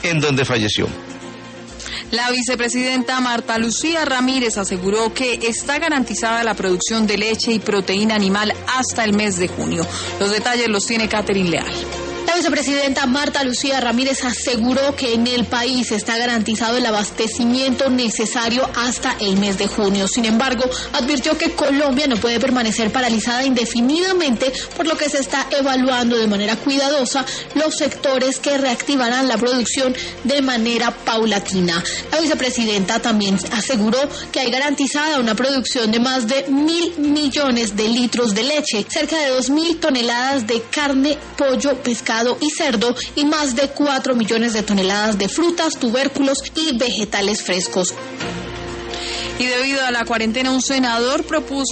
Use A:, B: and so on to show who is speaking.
A: en donde falleció.
B: La vicepresidenta Marta Lucía Ramírez aseguró que está garantizada la producción de leche y proteína animal hasta el mes de junio. Los detalles los tiene Catherine Leal.
C: La vicepresidenta Marta Lucía Ramírez aseguró que en el país está garantizado el abastecimiento necesario hasta el mes de junio. Sin embargo, advirtió que Colombia no puede permanecer paralizada indefinidamente, por lo que se está evaluando de manera cuidadosa los sectores que reactivarán la producción de manera paulatina. La vicepresidenta también aseguró que hay garantizada una producción de más de 1.000 millones de litros de leche, cerca de 2.000 toneladas de carne, pollo, pescado y cerdo y más de 4 millones de toneladas de frutas, tubérculos y vegetales frescos.
B: Y debido a la cuarentena, un senador propuso